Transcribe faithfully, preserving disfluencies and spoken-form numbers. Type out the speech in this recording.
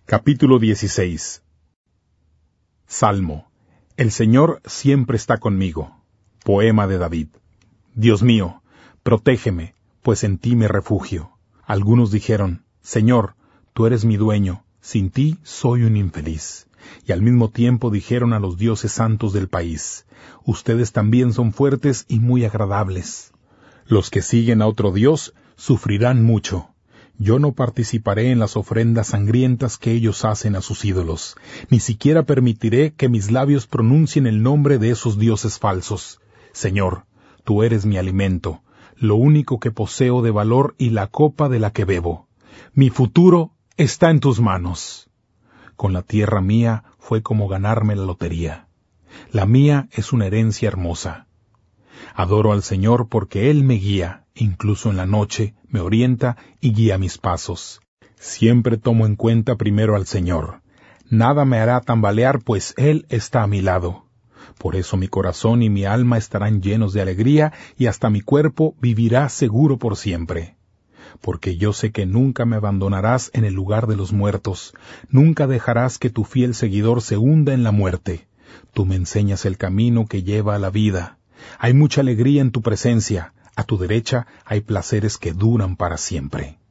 Capítulo dieciséis. Salmo. El Señor siempre está conmigo. Poema de David. Dios mío, protégeme, pues en ti me refugio. Algunos dijeron, Señor, tú eres mi dueño, sin ti soy un infeliz. Y al mismo tiempo dijeron a los dioses santos del país, ustedes también son fuertes y muy agradables. Los que siguen a otro Dios sufrirán mucho. Yo no participaré en las ofrendas sangrientas que ellos hacen a sus ídolos, ni siquiera permitiré que mis labios pronuncien el nombre de esos dioses falsos. Señor, tú eres mi alimento, lo único que poseo de valor y la copa de la que bebo. Mi futuro está en tus manos. Con la tierra mía fue como ganarme la lotería. La mía es una herencia hermosa. Adoro al Señor porque Él me guía, incluso en la noche, me orienta y guía mis pasos. Siempre tomo en cuenta primero al Señor. Nada me hará tambalear, pues Él está a mi lado. Por eso mi corazón y mi alma estarán llenos de alegría, y hasta mi cuerpo vivirá seguro por siempre. Porque yo sé que nunca me abandonarás en el lugar de los muertos, nunca dejarás que tu fiel seguidor se hunda en la muerte. Tú me enseñas el camino que lleva a la vida. Hay mucha alegría en tu presencia, a tu derecha hay placeres que duran para siempre.